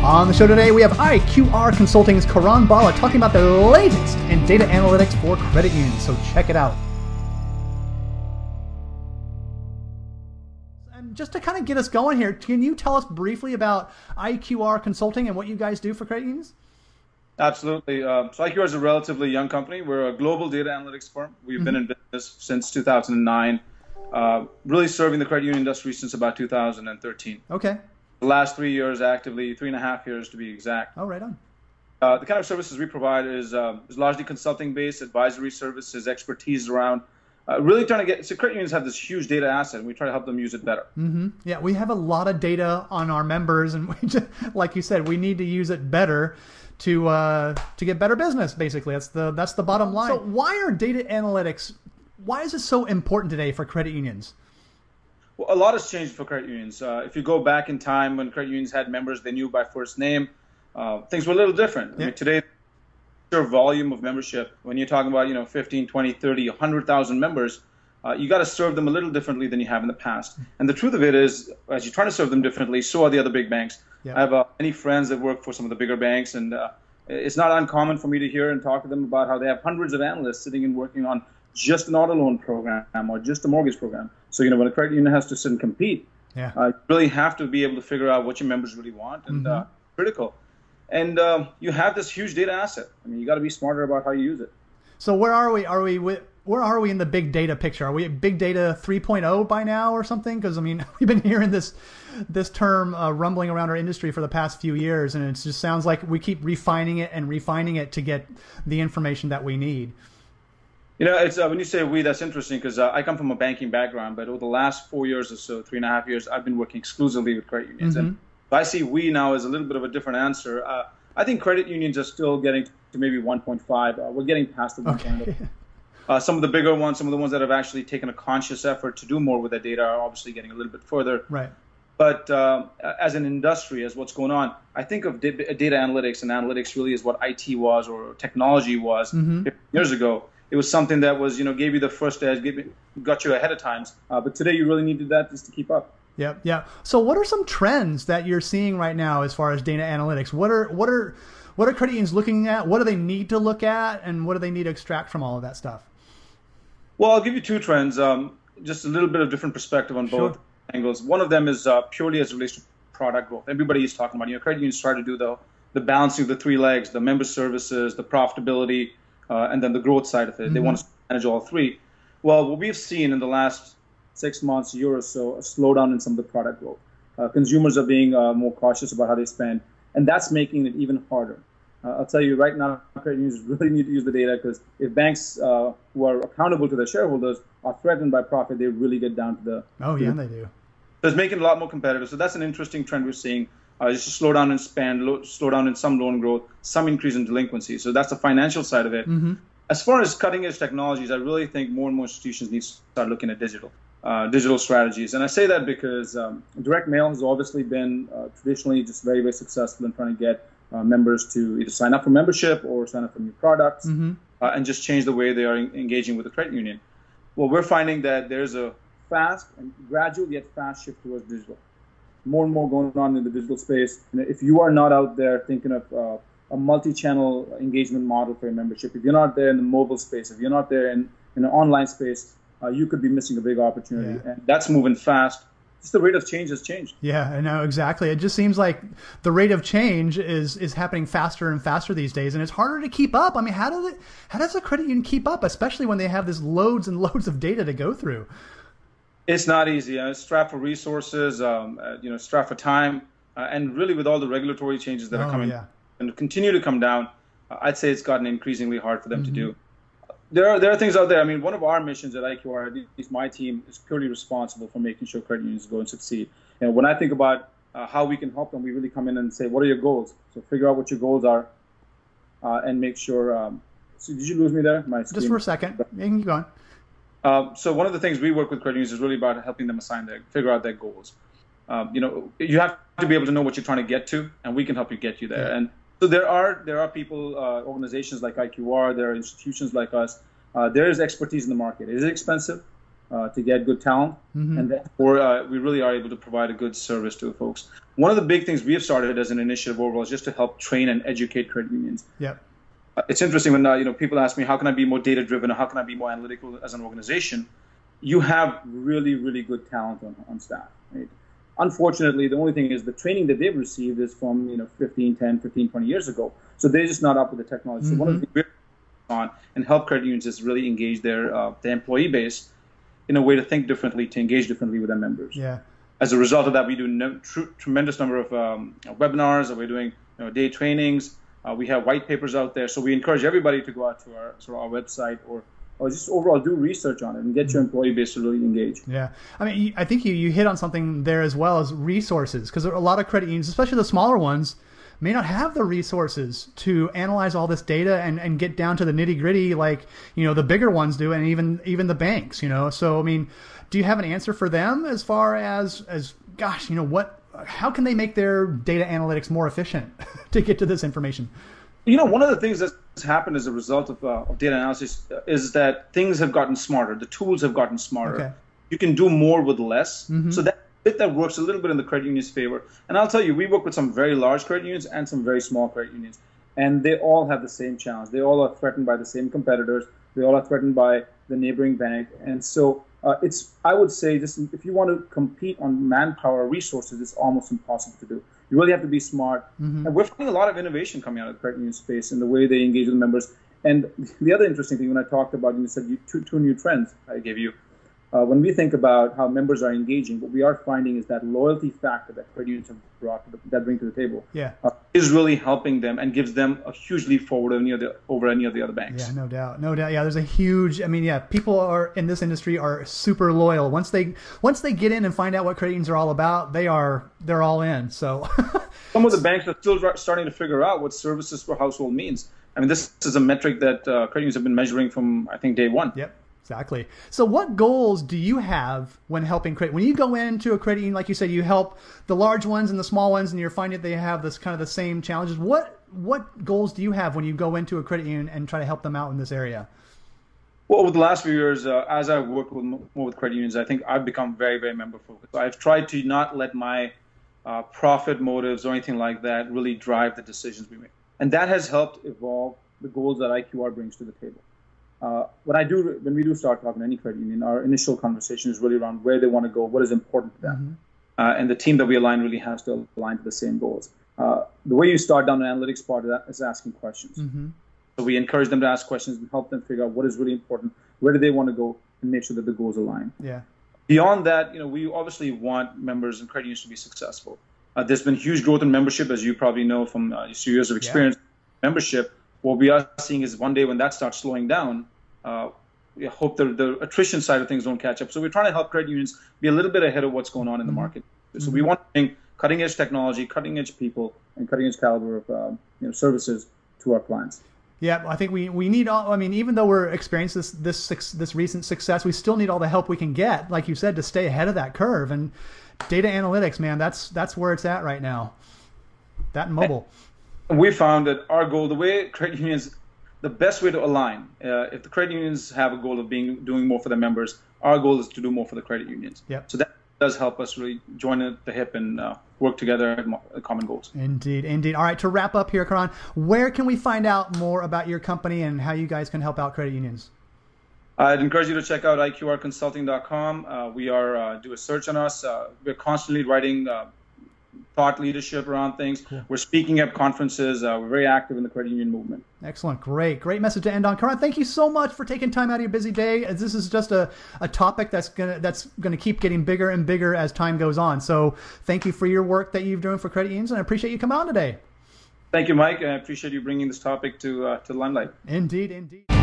On the show today, we have IQR Consulting's Karan Bala talking about the latest in data analytics for credit unions, so check it out. And just to kind of get us going here, can you tell us briefly about IQR Consulting and what you guys do for credit unions? Absolutely. So IQR is a relatively young company. We're a global data analytics firm. We've been in business since 2009, really serving the credit union industry since about 2013. Okay. The last 3 years actively, 3.5 years to be exact. Oh, right on. The kind of services we provide is largely consulting-based, advisory services, expertise around really trying to get, so credit unions have this huge data asset, and we try to help them use it better. Yeah, we have a lot of data on our members, and we just, like you said, we need to use it better to get better business. Basically, that's the bottom line. So, why are data analytics? Why is it so important today for credit unions? Well, a lot has changed for credit unions. If you go back in time when credit unions had members they knew by first name, things were a little different. I mean, today, your volume of membership, when you're talking about 15, 20, 30, 100,000 members, you got to serve them a little differently than you have in the past. And the truth of it is, as you're trying to serve them differently, so are the other big banks. I have many friends that work for some of the bigger banks, and it's not uncommon for me to hear and talk to them about how they have hundreds of analysts sitting and working on just an auto loan program or just a mortgage program. So, when a credit union has to sit and compete, you really have to be able to figure out what your members really want, and critical. And you have this huge data asset. I mean, you got to be smarter about how you use it. So where are we? Where are we in the big data picture? Are we at big data 3.0 by now or something? Because I mean, we've been hearing this term rumbling around our industry for the past few years, and it just sounds like we keep refining it to get the information that we need. It's when you say we, that's interesting because I come from a banking background, but over the last 4 years or so, 3.5 years, I've been working exclusively with credit unions. And I see we now as a little bit of a different answer. I think credit unions are still getting to maybe 1.5. We're getting past the 1.0. Some of the bigger ones, some of the ones that have actually taken a conscious effort to do more with their data are obviously getting a little bit further. Right. But as an industry, as what's going on, I think of data analytics, and analytics really is what IT was or technology was 50 years ago. It was something that was, gave you the first edge, got you ahead of times. But today you really needed that just to keep up. Yeah. So what are some trends that you're seeing right now as far as data analytics? What are credit unions looking at? What do they need to look at? And what do they need to extract from all of that stuff? Well, I'll give you two trends, just a little bit of different perspective on both angles. One of them is purely as it relates to product growth. Everybody is talking about, credit unions try to do the balancing of the three legs, the member services, the profitability, and then the growth side of it. They want to manage all three. Well, what we've seen in the last 6 months, year or so, a slowdown in some of the product growth. Consumers are being more cautious about how they spend, and that's making it even harder. I'll tell you right now, credit unions really need to use the data because if banks who are accountable to their shareholders are threatened by profit, they really get down to the... They do. So it's making it a lot more competitive. So that's an interesting trend we're seeing. Just a slowdown in spend, slowdown in some loan growth, some increase in delinquency. So that's the financial side of it. As far as cutting-edge technologies, I really think more and more institutions need to start looking at digital strategies. And I say that because direct mail has obviously been traditionally just very, very successful in trying to get members to either sign up for membership or sign up for new products and just change the way they are engaging with the credit union. Well, we're finding that there's a fast and gradual yet fast shift towards digital. More and more going on in the digital space. If you are not out there thinking of a multi-channel engagement model for your membership, if you're not there in the mobile space, if you're not there in an online space, you could be missing a big opportunity. And that's moving fast. Just the rate of change has changed. Yeah, I know, exactly. It just seems like the rate of change is happening faster and faster these days, and it's harder to keep up. I mean, how does a credit union keep up, especially when they have this loads and loads of data to go through? It's not easy. It's strapped for resources, strapped for time, and really with all the regulatory changes that are coming and continue to come down, I'd say it's gotten increasingly hard for them to do. There are things out there. I mean, one of our missions at IQR, at least my team, is purely responsible for making sure credit unions go and succeed. And when I think about how we can help them, we really come in and say, what are your goals? So figure out what your goals are and make sure. So did you lose me there? Just for a second. You can keep going. So one of the things we work with credit unions is really about helping them figure out their goals. You have to be able to know what you're trying to get to, and we can help you get you there. And so there are people, organizations like IQR, there are institutions like us. There is expertise in the market. Is it expensive? to get good talent, and therefore we really are able to provide a good service to the folks. One of the big things we have started as an initiative overall is just to help train and educate credit unions. Yep. It's interesting when people ask me, how can I be more data driven, or how can I be more analytical as an organization? You have really, really good talent on staff. Right? Unfortunately, the only thing is the training that they've received is from 15, 20 years ago. So they're just not up with the technology. So one of the things we're on and help credit unions is really engage their employee base in a way to think differently, to engage differently with their members. Yeah. As a result of that, we do tremendous number of webinars. We're doing day trainings. We have white papers out there. So we encourage everybody to go out to our website or just overall do research on it and get your employee base to really engage. Yeah. I mean, I think you hit on something there as well as resources, because a lot of credit unions, especially the smaller ones, may not have the resources to analyze all this data and get down to the nitty gritty like, the bigger ones do, and even the banks, So, I mean, do you have an answer for them as far as gosh, how can they make their data analytics more efficient to get to this information? One of the things that's happened as a result of data analysis is that things have gotten smarter. The tools have gotten smarter. Okay. You can do more with less. So that works a little bit in the credit union's favor. And I'll tell you, we work with some very large credit unions and some very small credit unions. And they all have the same challenge. They all are threatened by the same competitors. They all are threatened by the neighboring bank. And so I would say, just if you want to compete on manpower resources, it's almost impossible to do. You really have to be smart. And we're finding a lot of innovation coming out of the credit union space in the way they engage with members. And the other interesting thing, when I talked about, you said two new trends I gave you. When we think about how members are engaging, what we are finding is that loyalty factor that credit unions have bring to the table is really helping them and gives them a huge leap forward over any of the other banks. Yeah, no doubt. Yeah, there's a huge. People are in this industry are super loyal. Once they get in and find out what credit unions are all about, they're all in. So some of the banks are still starting to figure out what services per household means. This is a metric that credit unions have been measuring from, I think, day one. Yep. Exactly. So what goals do you have when helping credit? When you go into a credit union, like you said, you help the large ones and the small ones, and you're finding that they have this kind of the same challenges. What goals do you have when you go into a credit union and try to help them out in this area? Well, over the last few years, as I've worked more with credit unions, I think I've become very, very member focused. I've tried to not let my profit motives or anything like that really drive the decisions we make. And that has helped evolve the goals that IQR brings to the table. When we do start talking to any credit union, our initial conversation is really around where they want to go, what is important to them. And the team that we align really has to align to the same goals. The way you start down the analytics part of that is asking questions. So we encourage them to ask questions and help them figure out what is really important, where do they want to go, and make sure that the goals align. Yeah. Beyond that, we obviously want members and credit unions to be successful. There's been huge growth in membership, as you probably know from your years of experience. Membership. What we are seeing is one day when that starts slowing down, we hope the attrition side of things don't catch up. So we're trying to help credit unions be a little bit ahead of what's going on in the market. So we want to bring cutting edge technology, cutting edge people, and cutting edge caliber of services to our clients. Yeah, I think we need all. Even though we're experiencing this recent success, we still need all the help we can get, like you said, to stay ahead of that curve. And data analytics, man, that's where it's at right now. That and mobile. We found that our goal, the way credit unions, the best way to align, if the credit unions have a goal of doing more for their members, our goal is to do more for the credit unions. Yep. So that does help us really join at the hip and work together at common goals. Indeed. All right, to wrap up here, Karan, where can we find out more about your company and how you guys can help out credit unions? I'd encourage you to check out iqrconsulting.com. We do a search on us. We're constantly writing thought leadership around things. Cool. We're speaking at conferences. We're very active in the credit union movement. Excellent. Great message to end on. Karan, thank you so much for taking time out of your busy day. As this is just a topic that's gonna keep getting bigger and bigger as time goes on. So thank you for your work that you're doing for credit unions, and I appreciate you coming on today. Thank you, Mike. I appreciate you bringing this topic to limelight. Indeed.